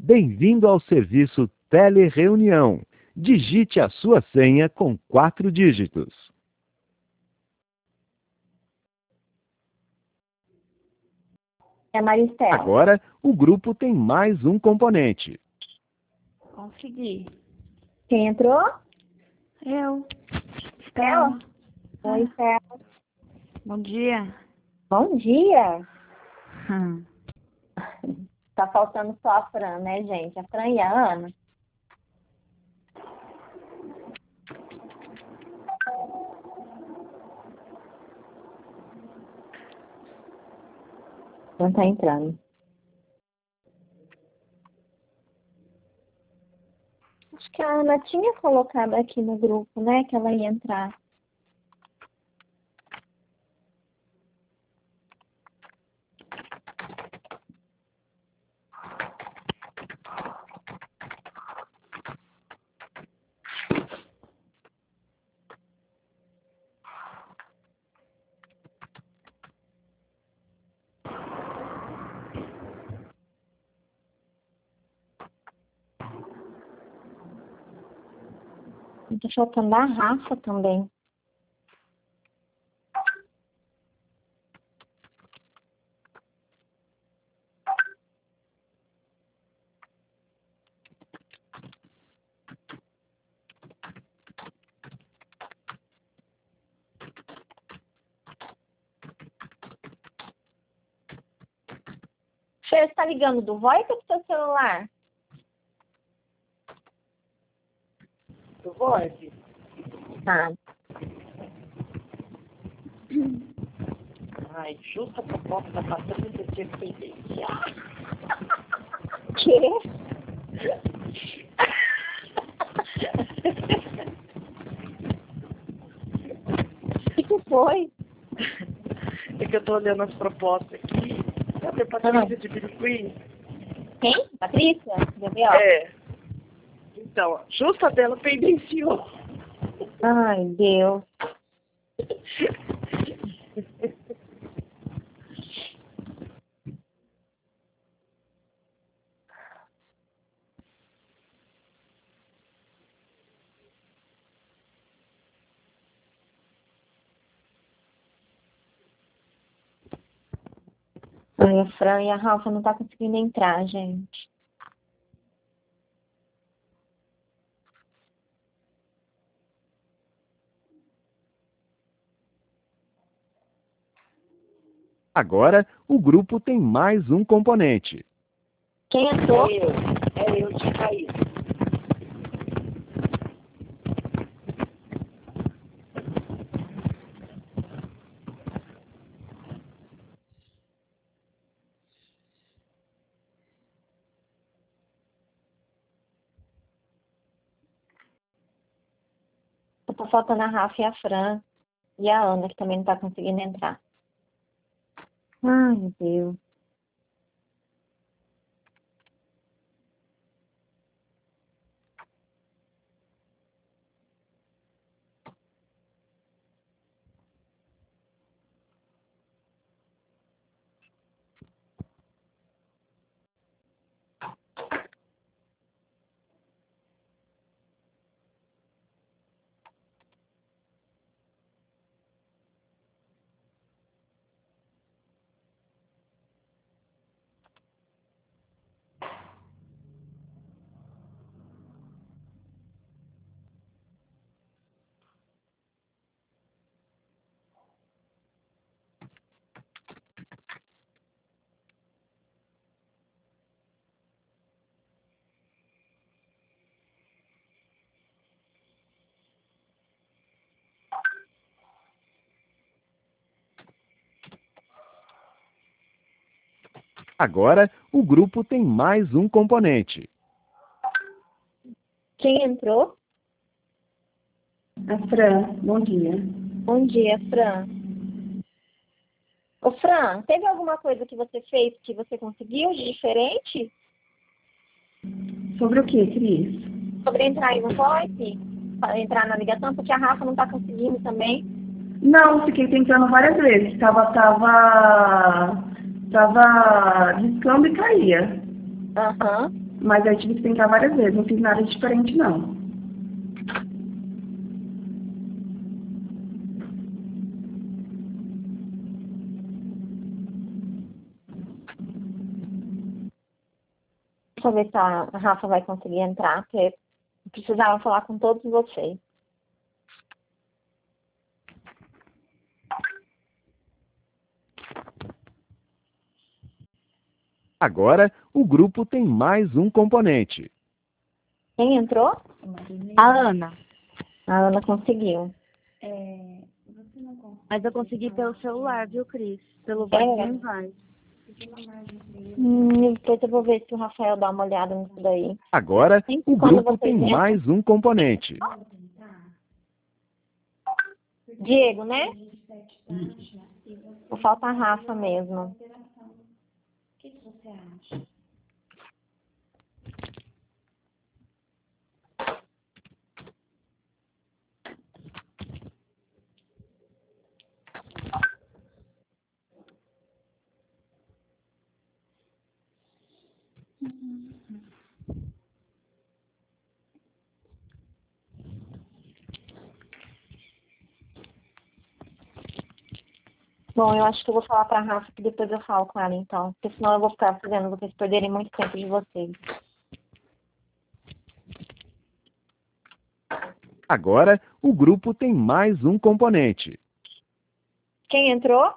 Bem-vindo ao serviço Telereunião. Digite a sua senha com 4 dígitos. É Maristela. Agora, o grupo tem mais um componente. Consegui. Quem entrou? Eu. Estela? Oi, Estela. Bom dia. Bom dia. Hum. Tá faltando só a Fran, né, gente? A Fran e a Ana. Não tá entrando. Acho que a Ana tinha colocado aqui no grupo, né, que ela ia entrar. Tá faltando a Rafa também. Você está ligando do VoIP ou do seu celular? Do VoIP. Tá. Ai, justa a proposta da Patrícia tinha que sentenciar. Quê? O que foi? É que eu tô olhando as propostas aqui. Sabe a Patrícia de Biricuí? Quem? Patrícia? Gabriel? É. Então, justa dela pendenciou. Ai, Deus. Ai, a Fran e a Rafa não tá conseguindo entrar, gente. Agora, o grupo tem mais um componente. Quem entrou? É eu de cair. Tá faltando a Rafa e a Fran. E a Ana, que também não tá conseguindo entrar. Ai, meu Deus. Agora, o grupo tem mais um componente. Quem entrou? A Fran, bom dia. Bom dia, Fran. Ô, Fran, teve alguma coisa que você fez que você conseguiu de diferente? Sobre o que, Cris? Sobre entrar aí no VoIP? Para entrar na ligação, porque a Rafa não tá conseguindo também. Não, fiquei tentando várias vezes. Tava discando e caía. Aham. Mas aí tive que tentar várias vezes, não fiz nada diferente, não. Deixa eu ver se a Rafa vai conseguir entrar, porque eu precisava falar com todos vocês. Agora, o grupo tem mais um componente. Quem entrou? A Ana. A Ana conseguiu. Mas eu consegui pelo celular, viu, Cris? Pelo Vai não vai. Depois eu vou ver se o Rafael dá uma olhada nisso daí. Agora, o Quando grupo vocês tem entram- mais um componente. Diego, né? Só falta a Rafa mesmo. Bom, eu acho que eu vou falar pra Rafa que depois eu falo com ela, então. Porque senão eu vou ficar fazendo vocês perderem muito tempo de vocês. Agora, o grupo tem mais um componente. Quem entrou?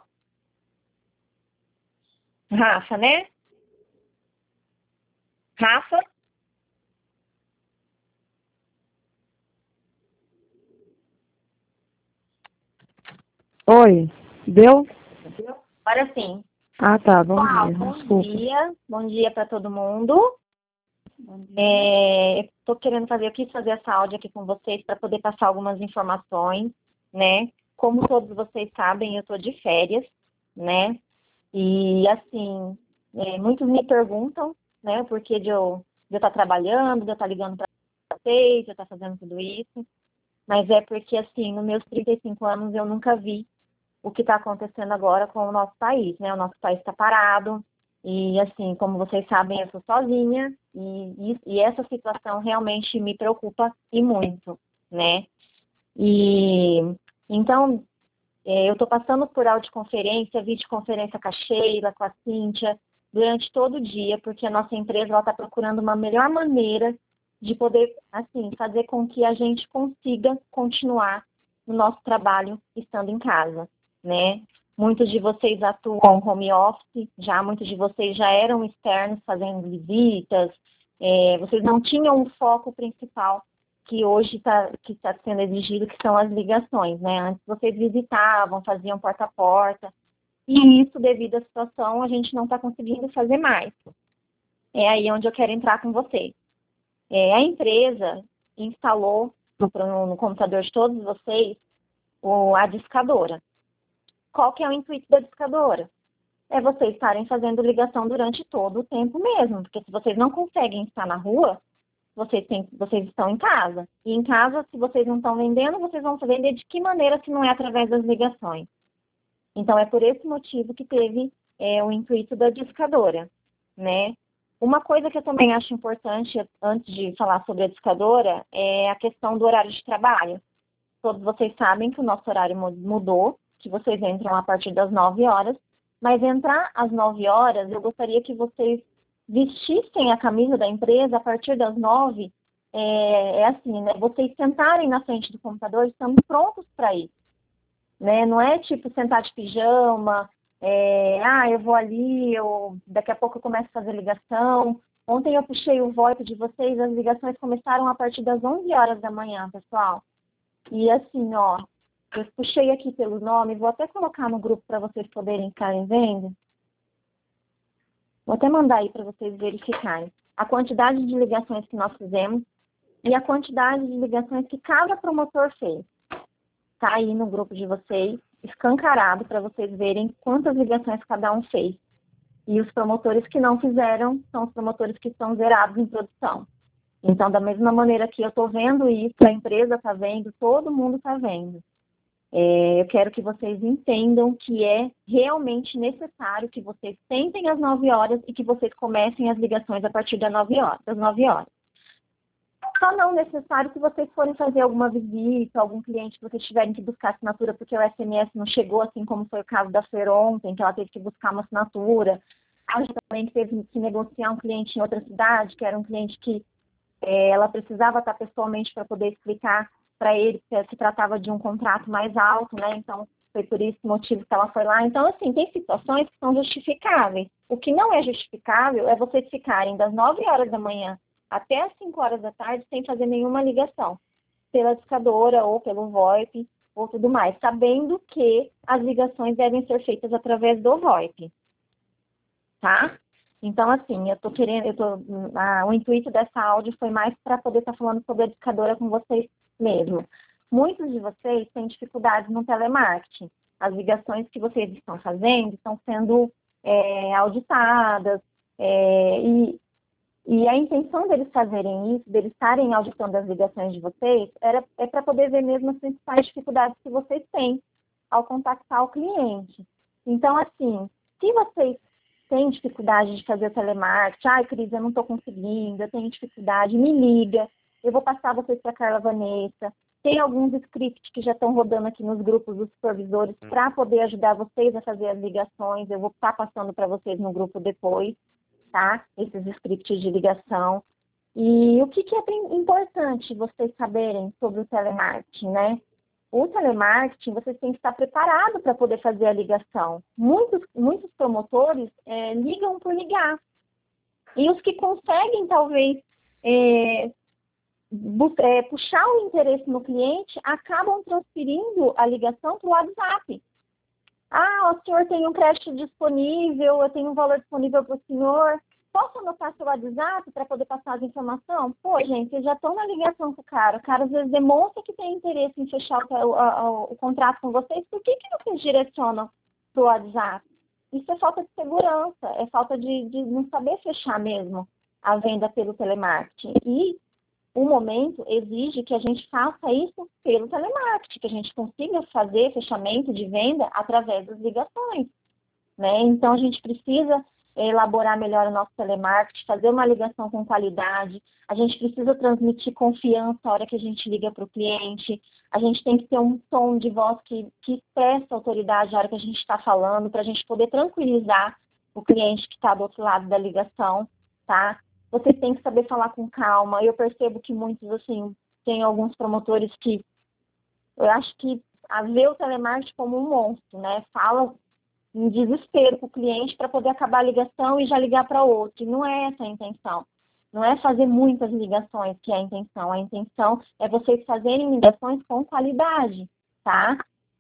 Rafa, né? Rafa? Oi, deu? Agora sim. Ah, tá, bom Pessoal, dia, bom desculpa. dia. Bom dia para todo mundo. Eu tô querendo fazer, eu quis fazer essa áudio aqui com vocês para poder passar algumas informações, né? Como todos vocês sabem, eu tô de férias, né? E assim, muitos me perguntam, né, o porquê de eu estar trabalhando, de eu estar ligando para vocês, de eu estar fazendo tudo isso. Mas é porque, assim, nos meus 35 anos eu nunca vi o que está acontecendo agora com o nosso país, né? O nosso país está parado e, assim, como vocês sabem, eu sou sozinha e essa situação realmente me preocupa e muito, né? E então eu estou passando por audioconferência, videoconferência com a Sheila, com a Cíntia, durante todo o dia, porque a nossa empresa está procurando uma melhor maneira de poder, assim, fazer com que a gente consiga continuar no nosso trabalho estando em casa, né? Muitos de vocês atuam home office, muitos de vocês já eram externos fazendo visitas, vocês não tinham um foco principal que hoje está sendo exigido, que são as ligações, né? Antes vocês visitavam, faziam porta a porta, e isso, devido à situação, a gente não está conseguindo fazer mais. É aí onde eu quero entrar com vocês. A empresa instalou no computador de todos vocês a discadora. Qual que é o intuito da discadora? É vocês estarem fazendo ligação durante todo o tempo mesmo, porque se vocês não conseguem estar na rua, vocês estão em casa. E em casa, se vocês não estão vendendo, vocês vão vender de que maneira se não é através das ligações? Então, é por esse motivo que teve o intuito da discadora, né? Uma coisa que eu também acho importante, antes de falar sobre a discadora, é a questão do horário de trabalho. Todos vocês sabem que o nosso horário mudou, que vocês entram a partir das 9 horas, mas entrar às 9 horas, eu gostaria que vocês vestissem a camisa da empresa a partir das 9, assim, né? Vocês sentarem na frente do computador, estamos prontos para isso, né? Não é tipo sentar de pijama, eu vou ali, daqui a pouco eu começo a fazer ligação. Ontem eu puxei o VoIP de vocês, as ligações começaram a partir das 11 horas da manhã, pessoal. E assim, ó, eu puxei aqui pelo nome, vou até colocar no grupo para vocês poderem estarem vendo. Vou até mandar aí para vocês verificarem a quantidade de ligações que nós fizemos e a quantidade de ligações que cada promotor fez. Está aí no grupo de vocês, escancarado, para vocês verem quantas ligações cada um fez. E os promotores que não fizeram são os promotores que estão zerados em produção. Então, da mesma maneira que eu estou vendo isso, a empresa está vendo, todo mundo está vendo. Eu quero que vocês entendam que é realmente necessário que vocês sentem às 9 horas e que vocês comecem as ligações a partir das 9 horas. Só não necessário se vocês forem fazer alguma visita, algum cliente que vocês tiverem que buscar assinatura porque o SMS não chegou, assim como foi o caso da Fer ontem, que ela teve que buscar uma assinatura. A gente também teve que negociar um cliente em outra cidade, que era um cliente que ela precisava estar pessoalmente para poder explicar para ele que se tratava de um contrato mais alto, né? Então, foi por esse motivo que ela foi lá. Então, assim, tem situações que são justificáveis. O que não é justificável é vocês ficarem das 9 horas da manhã até as 5 horas da tarde sem fazer nenhuma ligação pela discadora ou pelo VoIP ou tudo mais, sabendo que as ligações devem ser feitas através do VoIP, tá? Então, assim, o intuito dessa áudio foi mais para poder estar falando sobre a discadora com vocês mesmo. Muitos de vocês têm dificuldades no telemarketing. As ligações que vocês estão fazendo estão sendo auditadas e a intenção deles fazerem isso, deles estarem auditando as ligações de vocês, é para poder ver mesmo as principais dificuldades que vocês têm ao contactar o cliente. Então, assim, se vocês têm dificuldade de fazer o telemarketing, ai, Cris, eu não estou conseguindo, eu tenho dificuldade, me liga, eu vou passar vocês para a Carla Vanessa. Tem alguns scripts que já estão rodando aqui nos grupos dos supervisores para poder ajudar vocês a fazer as ligações, eu vou estar passando para vocês no grupo depois. Tá? Esses scripts de ligação. E o que é importante vocês saberem sobre o telemarketing, né? O telemarketing, vocês têm que estar preparados para poder fazer a ligação. Muitos promotores ligam por ligar. E os que conseguem, talvez, puxar o interesse no cliente, acabam transferindo a ligação para o WhatsApp. Ah, o senhor tem um crédito disponível, eu tenho um valor disponível para o senhor. Posso anotar seu WhatsApp para poder passar as informações? Pô, gente, vocês já estão na ligação com o cara. O cara às vezes demonstra que tem interesse em fechar o contrato com vocês. Por que vocês direcionam para o WhatsApp? Isso é falta de segurança, é falta de não saber fechar mesmo a venda pelo telemarketing. E o momento exige que a gente faça isso pelo telemarketing, que a gente consiga fazer fechamento de venda através das ligações, né? Então, a gente precisa elaborar melhor o nosso telemarketing, fazer uma ligação com qualidade, a gente precisa transmitir confiança na hora que a gente liga para o cliente, a gente tem que ter um tom de voz que expressa autoridade na hora que a gente está falando, para a gente poder tranquilizar o cliente que está do outro lado da ligação, tá? Você tem que saber falar com calma. Eu percebo que muitos, assim, tem alguns promotores que eu acho que vê o telemarketing como um monstro, né? Fala em desespero com o cliente para poder acabar a ligação e já ligar para outro. E não é essa a intenção. Não é fazer muitas ligações que é a intenção. A intenção é vocês fazerem ligações com qualidade, tá?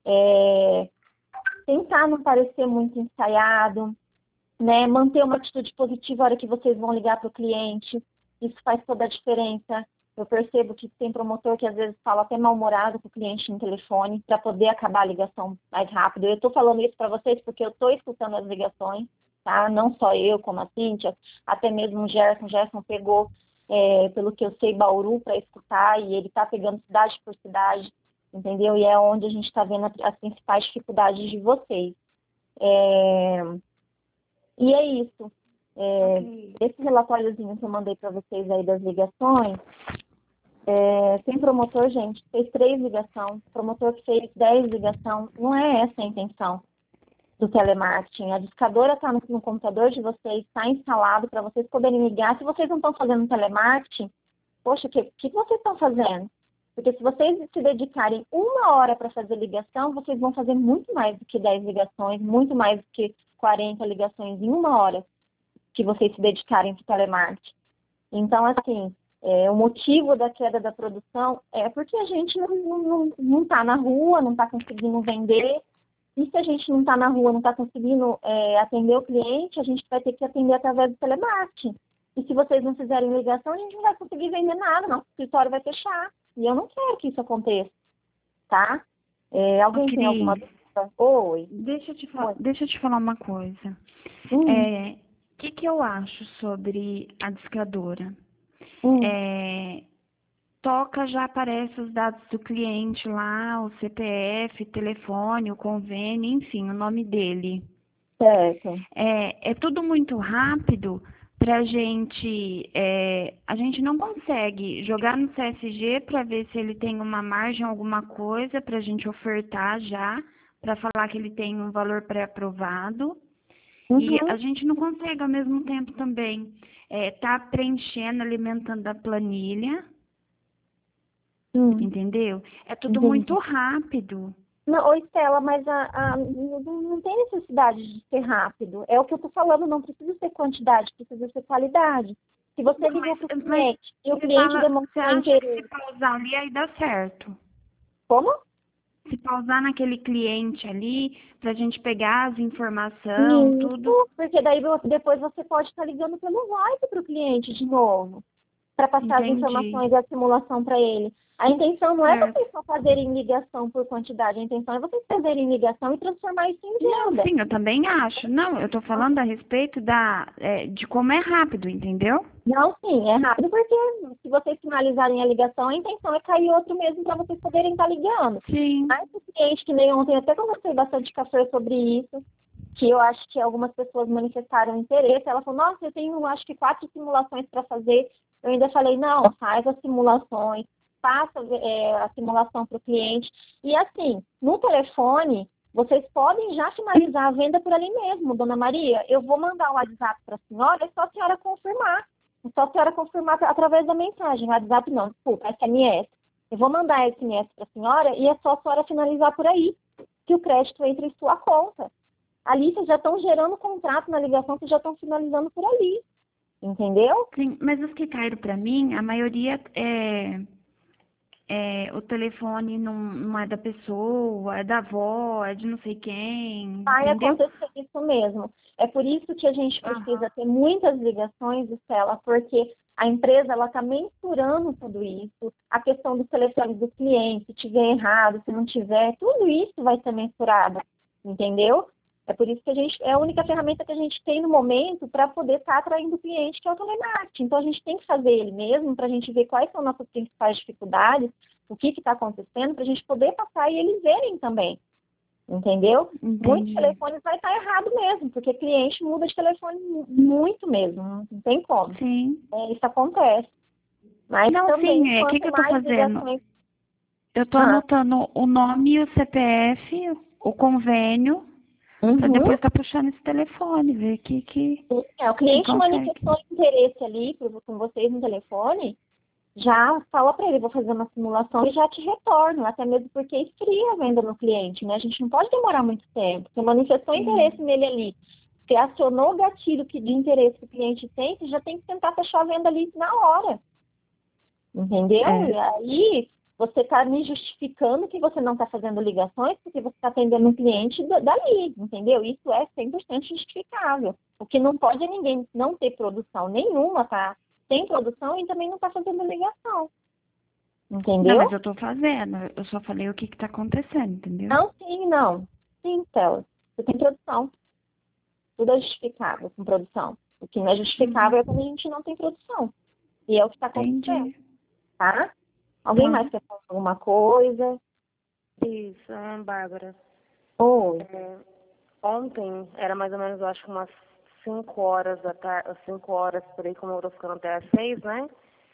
Tentar não parecer muito ensaiado, né, manter uma atitude positiva na hora que vocês vão ligar para o cliente. Isso faz toda a diferença. Eu percebo que tem promotor que às vezes fala até mal-humorado com o cliente no telefone para poder acabar a ligação mais rápido. Eu estou falando isso para vocês porque eu estou escutando as ligações, tá? Não só eu, como a Cíntia, até mesmo o Gerson. O Gerson pegou, pelo que eu sei, Bauru para escutar e ele está pegando cidade por cidade, entendeu? E é onde a gente está vendo as principais dificuldades de vocês. E é isso. Esse relatóriozinho que eu mandei para vocês aí das ligações, tem promotor, gente, que fez 3 ligações, promotor que fez 10 ligações, não é essa a intenção do telemarketing. A discadora está no computador de vocês, está instalado para vocês poderem ligar. Se vocês não estão fazendo telemarketing, poxa, o que vocês estão fazendo? Porque se vocês se dedicarem 1 hora para fazer ligação, vocês vão fazer muito mais do que 10 ligações, muito mais do que 40 ligações em 1 hora que vocês se dedicarem para o telemarketing. Então, assim, o motivo da queda da produção é porque a gente não está na rua, não está conseguindo vender. E se a gente não está na rua, não está conseguindo atender o cliente, a gente vai ter que atender através do telemarketing. E se vocês não fizerem ligação, a gente não vai conseguir vender nada, nosso escritório vai fechar. E eu não quero que isso aconteça, tá? Alguém tem alguma dúvida? Oi. Deixa eu te falar uma coisa. O que eu acho sobre a discadora? toca, já aparece os dados do cliente lá, o CPF, telefone, o convênio, enfim, o nome dele. Certo. É tudo muito rápido para a gente não consegue jogar no CSG para ver se ele tem uma margem, alguma coisa para a gente ofertar já, para falar que ele tem um valor pré-aprovado. E a gente não consegue ao mesmo tempo também tá preenchendo, alimentando a planilha, entendeu? É tudo muito rápido. Não, ô Estela, mas não tem necessidade de ser rápido. É o que eu tô falando, não precisa ser quantidade, precisa ser qualidade. Se você ligou para o cliente e o cliente demonstrou interesse... Se pausar ali, aí dá certo. Como? Se pausar naquele cliente ali, pra gente pegar as informações, tudo. Porque daí depois você pode estar ligando pelo VoIP para o cliente de novo, para passar as informações e a simulação para ele. A intenção não é vocês só fazerem ligação por quantidade, a intenção é vocês fazerem ligação e transformar isso em venda. Sim, eu também acho. Não, eu tô falando a respeito de como é rápido, entendeu? Não, sim, é rápido porque se vocês finalizarem a ligação, a intenção é cair outro mesmo para vocês poderem estar ligando. Sim. Mas o cliente que nem ontem, até conversei bastante café sobre isso, que eu acho que algumas pessoas manifestaram interesse. Ela falou, nossa, eu tenho acho que 4 simulações para fazer. Eu ainda falei, não, faz as simulações, faça a simulação para o cliente. E assim, no telefone, vocês podem já finalizar a venda por ali mesmo, dona Maria. Eu vou mandar um WhatsApp para a senhora, é só a senhora confirmar. É só a senhora confirmar através da mensagem. WhatsApp não, desculpa, SMS. Eu vou mandar SMS para a senhora e é só a senhora finalizar por aí, que o crédito entre em sua conta. Ali vocês já estão gerando contrato na ligação, vocês já estão finalizando por ali. Entendeu? Sim, mas os que caíram para mim, a maioria o telefone não é da pessoa, é da avó, é de não sei quem. Vai entendeu? acontecer isso mesmo. É por isso que a gente precisa ter muitas ligações, Estela, porque a empresa ela está mensurando tudo isso. A questão do telefone do cliente, se tiver errado, se não tiver, tudo isso vai ser mensurado, entendeu? É por isso que é a única ferramenta que a gente tem no momento para poder estar atraindo o cliente, que é o telemarketing. Então, a gente tem que fazer ele mesmo para a gente ver quais são nossas principais dificuldades, o que está acontecendo, para a gente poder passar e eles verem também. Entendeu? Entendi. Muitos telefones vai estar errado mesmo, porque cliente muda de telefone muito mesmo, não tem como. Sim. Isso acontece. Mas não, também, sim, o que eu estou fazendo? Ligações... Eu estou anotando o nome e o CPF, o convênio, para depois estar puxando esse telefone, ver que o cliente manifestou interesse ali com vocês no telefone, já fala para ele, vou fazer uma simulação e já te retorno, até mesmo porque esfria a venda no cliente, né? A gente não pode demorar muito tempo. Você manifestou interesse nele ali, você acionou o gatilho de interesse que o cliente tem, você já tem que tentar fechar a venda ali na hora. Entendeu? E aí, você está me justificando que você não está fazendo ligações porque você está atendendo um cliente dali, entendeu? Isso é 100% justificável. O que não pode é ninguém não ter produção nenhuma, tá? Tem produção e também não está fazendo ligação. Entendeu? Não, mas eu estou fazendo. Eu só falei o que está acontecendo, entendeu? Não, sim, não. Sim, Stella. Você tem produção. Tudo é justificável com produção. O que não é justificável é quando a gente não tem produção. E é o que está acontecendo. Tá? Alguém mais quer falar alguma coisa? Isso, Bárbara. Oi. Ontem, era mais ou menos, eu acho que umas 5 horas da tarde, 5 horas por aí, como eu tô ficando até às 6, né?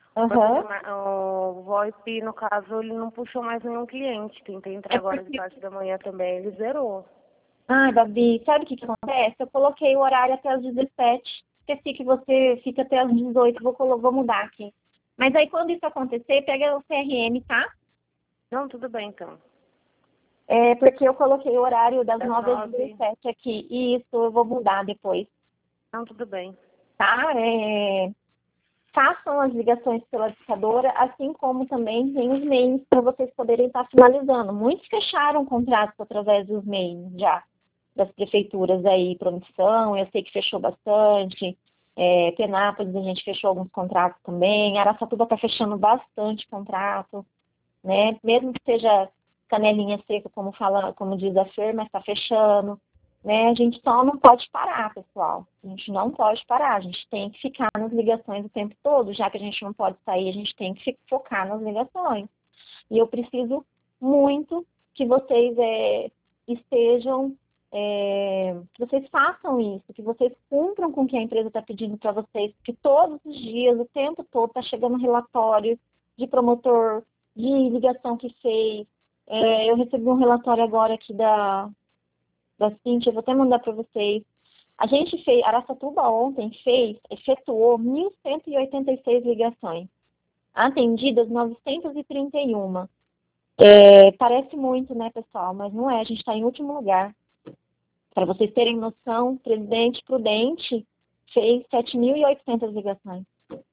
O VoIP, no caso, ele não puxou mais nenhum cliente. Tentei entrar agora de parte da manhã também, ele zerou. Babi, sabe o que acontece? Eu coloquei o horário até as 17. Esqueci que você fica até as 18. Vou mudar aqui. Mas aí, quando isso acontecer, pega o CRM, tá? Não, tudo bem, então. Porque eu coloquei o horário das 9 às 17 aqui. E isso eu vou mudar depois. Não, tudo bem. Tá? Façam as ligações pela discadora, assim como também tem os mails para vocês poderem estar finalizando. Muitos fecharam contratos através dos mails já, das prefeituras aí, Promissão, eu sei que fechou bastante. Penápolis, a gente fechou alguns contratos também. Araçatuba está fechando bastante contrato, né? Mesmo que seja canelinha seca, como diz a Fer, mas está fechando. né? A gente só não pode parar, pessoal. A gente não pode parar. A gente tem que ficar nas ligações o tempo todo. Já que a gente não pode sair, a gente tem que focar nas ligações. E eu preciso muito que vocês estejam, que vocês façam isso, que vocês cumpram com o que a empresa está pedindo para vocês, porque todos os dias, o tempo todo, está chegando relatório de promotor, de ligação que fez. Eu recebi um relatório agora aqui da Cintia, eu vou até mandar para vocês. A gente fez, Araçatuba ontem efetuou 1.186 ligações, atendidas 931. Parece muito, né, pessoal? Mas não é, a gente está em último lugar. Para vocês terem noção, o Presidente Prudente fez 7.800 ligações.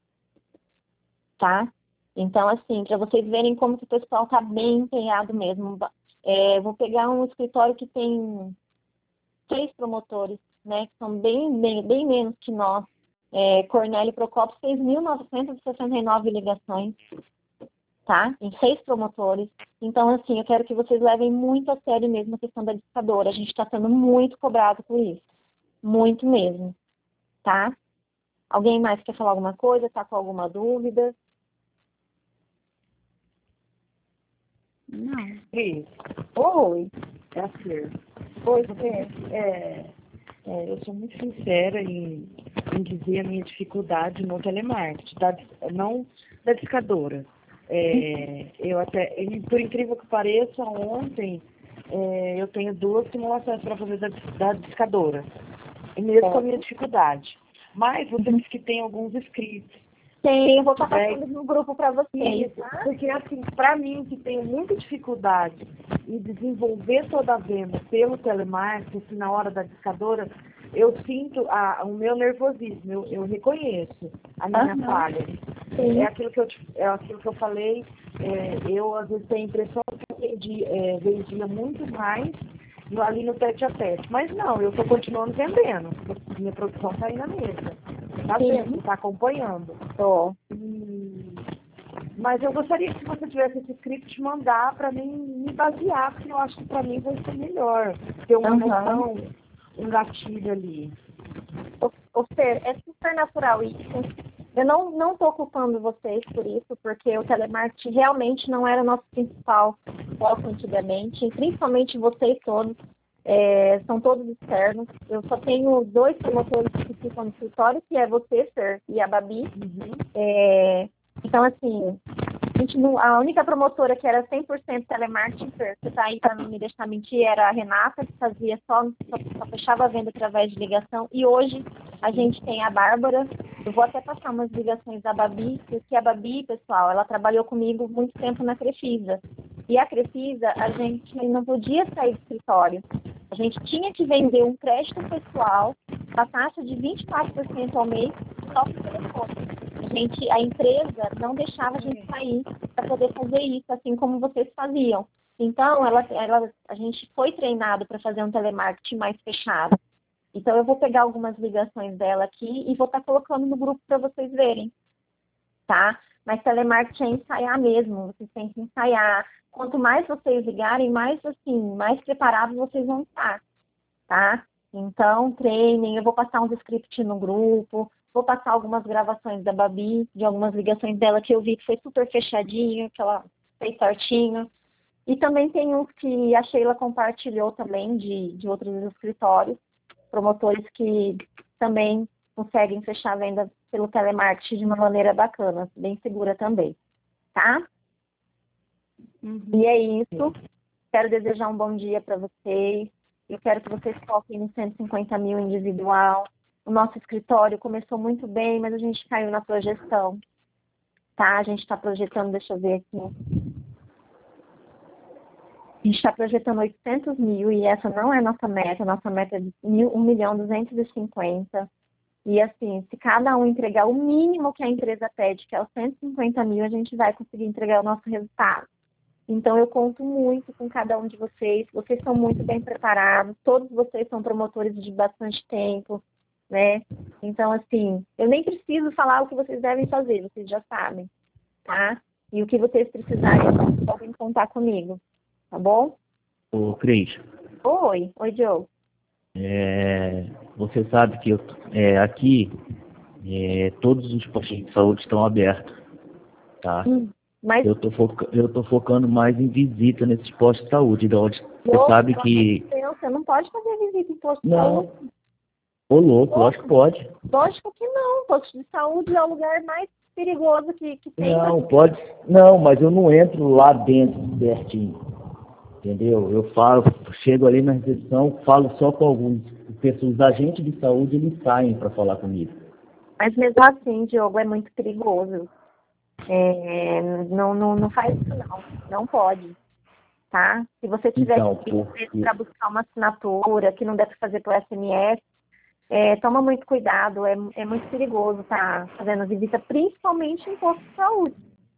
Tá? Então, assim, para vocês verem como que o pessoal está bem empenhado mesmo. Vou pegar um escritório que tem 3 promotores, né, que são bem menos que nós. Cornélio Procopio fez 1.969 ligações, tá? Em 6 promotores. Então, assim, eu quero que vocês levem muito a sério mesmo a questão da discadora. A gente está sendo muito cobrado por isso. Muito mesmo, tá? Alguém mais quer falar alguma coisa? Está com alguma dúvida? Não. Cris, Oi. é a Fer. Oi, você. Eu sou muito sincera em dizer a minha dificuldade no telemarketing, não da discadora. Por incrível que pareça, ontem eu tenho 2 simulações para fazer da discadora, e mesmo com a minha dificuldade. Mas você disse que tem alguns inscritos. Tem, eu vou passar eles no grupo para vocês. Tá? Porque, assim, para mim, que tenho muita dificuldade em desenvolver toda a venda pelo telemarketing, assim, na hora da discadora, eu sinto o meu nervosismo, eu reconheço a minha falha. Sim. É aquilo que eu falei, eu às vezes tenho a impressão que eu vendia muito mais ali no tete a tete. Mas não, eu estou continuando vendendo. Minha produção está aí na mesa. Está vendo, está acompanhando. Mas eu gostaria que você tivesse esse script mandar para mim me basear, porque eu acho que para mim vai ser melhor ter uma noção, um gatilho ali. Fer, é super natural isso. Eu não estou culpando vocês por isso, porque o telemarketing realmente não era o nosso principal foco antigamente, e principalmente vocês todos, são todos externos. Eu só tenho 2 promotores que ficam no escritório, que é você, Fer, e a Babi. Então, assim, a única promotora que era 100% telemarketing, Fer, você está aí para não me deixar mentir, era a Renata, que fazia só fechava a venda através de ligação. E hoje a gente tem a Bárbara. Eu vou até passar umas ligações da Babi, porque a Babi, pessoal, ela trabalhou comigo muito tempo na Crefisa. E a Crefisa, a gente não podia sair do escritório. A gente tinha que vender um crédito pessoal, a taxa de 24% ao mês, só por telefone. A empresa não deixava a gente sair para poder fazer isso, assim como vocês faziam. Então, a gente foi treinado para fazer um telemarketing mais fechado. Então, eu vou pegar algumas ligações dela aqui e vou estar colocando no grupo para vocês verem, tá? Mas telemarketing é ensaiar mesmo, vocês têm que ensaiar. Quanto mais vocês ligarem, mais preparados vocês vão estar, tá? Então, treinem, eu vou passar uns scripts no grupo, vou passar algumas gravações da Babi, de algumas ligações dela que eu vi que foi super fechadinho, que ela fez certinho. E também tem uns que a Sheila compartilhou também de outros escritórios, promotores que também conseguem fechar a venda pelo telemarketing de uma maneira bacana, bem segura também, tá? E é isso. Quero desejar um bom dia para vocês. Eu quero que vocês foquem no 150 mil individual. O nosso escritório começou muito bem, mas a gente caiu na projeção, tá? A gente está projetando, deixa eu ver aqui. A gente está projetando 800 mil e essa não é a nossa meta. A nossa meta é de 1.250.000. E assim, se cada um entregar o mínimo que a empresa pede, que é os 150 mil, a gente vai conseguir entregar o nosso resultado. Então, eu conto muito com cada um de vocês. Vocês são muito bem preparados. Todos vocês são promotores de bastante tempo, né? Então, assim, eu nem preciso falar o que vocês devem fazer. Vocês já sabem, tá? E o que vocês precisarem, vocês podem contar comigo. Tá bom? Ô, Cris. Oi, Diogo. Você sabe que aqui todos os postos de saúde estão abertos, tá? Mas Eu tô focando mais em visita nesses postos de saúde, de onde você sabe que... você não pode fazer visita em posto de Não, saúde. ô louco, lógico que pode. Lógico que não. Posto de saúde é o lugar mais perigoso que tem. Não, pode. Não, mas eu não entro lá dentro certinho. Entendeu? Eu chego ali na recepção, falo só com alguns pessoas, os agentes de saúde, eles saem para falar comigo. Mas mesmo assim, Diogo, é muito perigoso. Não faz isso não. Não pode. Tá? Se você tiver para buscar uma assinatura que não deve fazer por SMS, toma muito cuidado. É muito perigoso tá fazendo visita, principalmente em posto de saúde.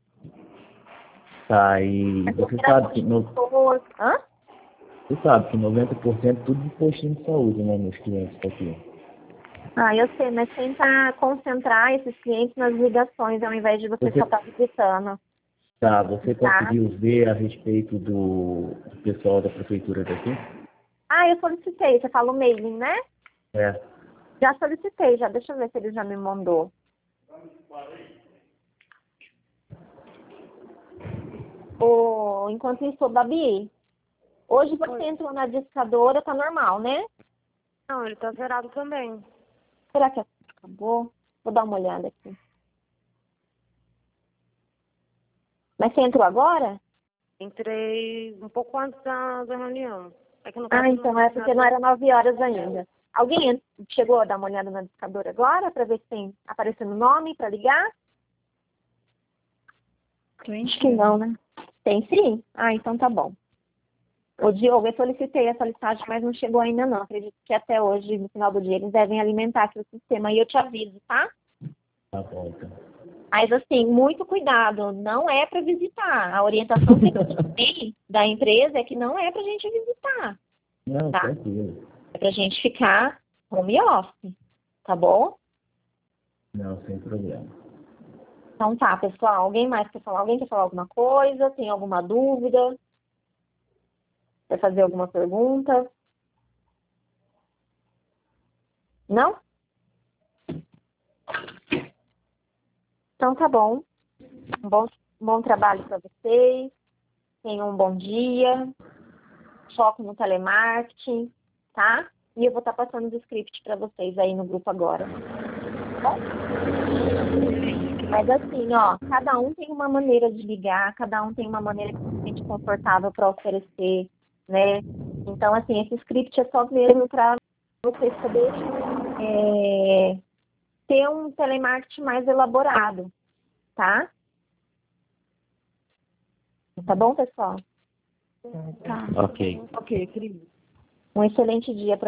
Tá, e você sabe que... Hã? Você sabe que 90% tudo de postinho de saúde, né, meus clientes aqui. Eu sei, mas tenta concentrar esses clientes nas ligações, ao invés de você só estar visitando. Tá, você conseguiu ver a respeito do pessoal da prefeitura daqui? Eu solicitei, você fala o mailing, né? Já solicitei, deixa eu ver se ele já me mandou. Enquanto isso, Babi, hoje você entrou na discadora, tá normal, né? Não, ele tá zerado também. Será que acabou? Vou dar uma olhada aqui. Mas você entrou agora? Entrei um pouco antes da reunião. Então é porque não era 9 horas ainda. Alguém chegou a dar uma olhada na discadora agora para ver se tem aparecendo o nome para ligar? Acho que não, né? Tem sim? Então tá bom. Ô Diogo, eu solicitei essa listagem, mas não chegou ainda não. Acredito que até hoje, no final do dia, eles devem alimentar aqui o sistema e eu te aviso, tá? Tá bom, então. Mas assim, muito cuidado, não é para visitar. A orientação que a gente tem da empresa é que não é pra gente visitar. Não, tá? tranquilo. É pra gente ficar home office, tá bom? Não, sem problema. Então tá, pessoal. Alguém mais quer falar? Alguém quer falar alguma coisa? Tem alguma dúvida? Quer fazer alguma pergunta? Não? Então tá bom. Bom trabalho para vocês. Tenham um bom dia. Foco no telemarketing, tá? E eu vou estar passando o script para vocês aí no grupo agora. Tá bom? Mas assim, cada um tem uma maneira de ligar, cada um tem uma maneira que se sente confortável para oferecer, né? Então, assim, esse script é só mesmo para vocês poderem ter um telemarketing mais elaborado, tá? Tá bom, pessoal? Tá. Ok. Ok, querido. Um excelente dia para